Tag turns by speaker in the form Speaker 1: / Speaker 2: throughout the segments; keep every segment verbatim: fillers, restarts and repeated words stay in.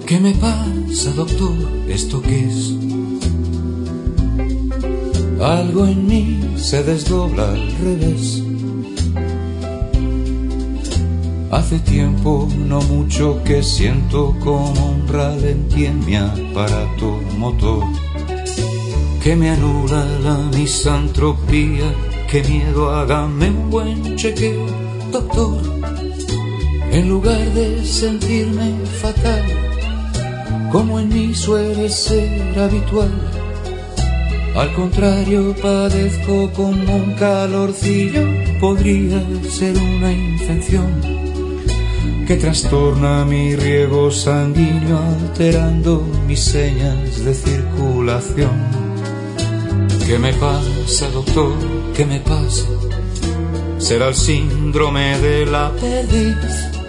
Speaker 1: ¿Qué me pasa, doctor? ¿Esto qué es? Algo en mí se desdobla al revés. Hace tiempo, no mucho, que siento como un ralentí en mi aparato motor, que me anula la misantropía. Qué miedo, hágame un buen chequeo, doctor. En lugar de sentirme fatal, como en mí suele ser habitual, al contrario padezco como un calorcillo. Podría ser una infección que trastorna mi riego sanguíneo, alterando mis señas de circulación. ¿Qué me pasa, doctor? ¿Qué me pasa? ¿Será el síndrome de la perdiz?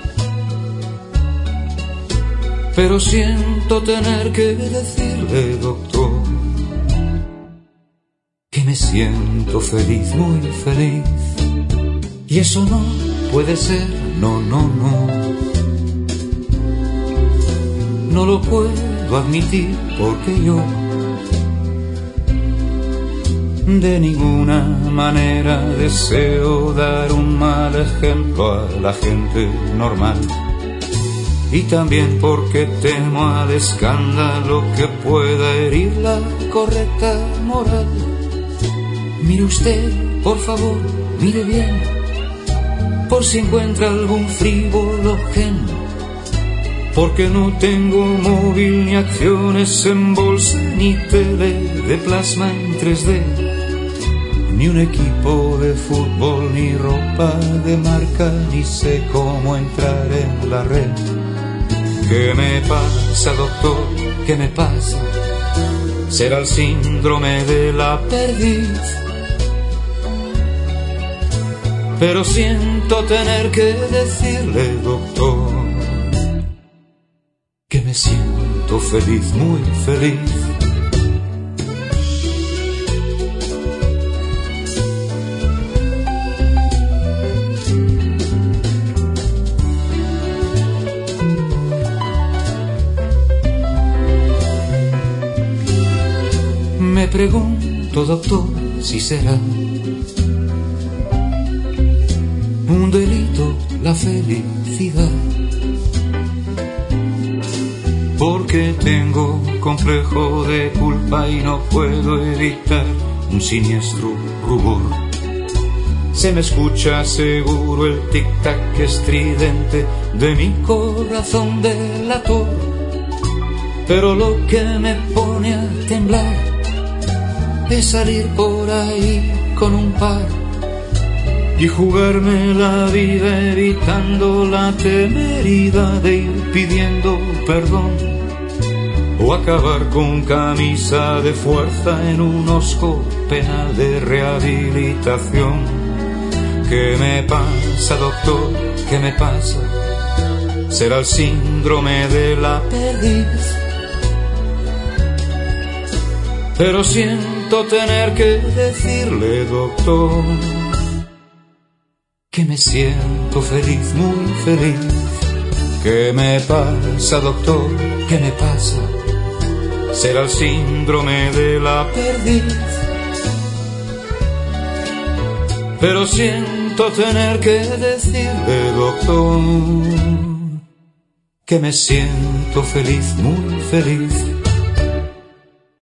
Speaker 1: Pero siento tener que decirle, doctor, que me siento feliz, muy feliz. Y eso no puede ser, no, no, no. No lo puedo admitir porque yo de ninguna manera deseo dar un mal ejemplo a la gente normal. Y también porque temo al escándalo que pueda herir la correcta moral. Mire usted, por favor, mire bien, por si encuentra algún frívolo gen, porque no tengo móvil, ni acciones en bolsa, ni tele de plasma en tres D, ni un equipo de fútbol, ni ropa de marca, ni sé cómo entrar en la red. ¿Qué me pasa, doctor? ¿Qué me pasa? ¿Será el síndrome de la perdiz? Pero siento tener que decirle, doctor, que me siento feliz, muy feliz. Me pregunto, doctor, si será un delito la felicidad, porque tengo complejo de culpa y no puedo evitar un siniestro rubor. Se me escucha seguro el tic-tac estridente de mi corazón delator, pero lo que me pone a temblar es salir por ahí con un par y jugarme la vida evitando la temeridad de ir pidiendo perdón, o acabar con camisa de fuerza en un osco penal de rehabilitación. ¿Qué me pasa, doctor? ¿Qué me pasa? ¿Será el síndrome de la perdiz? Pero siento tener que decirle, doctor, que me siento feliz, muy feliz. ¿Qué me pasa, doctor? ¿Qué me pasa? ¿Será el síndrome de la perdiz? Pero siento tener que decirle, doctor, que me siento feliz, muy feliz.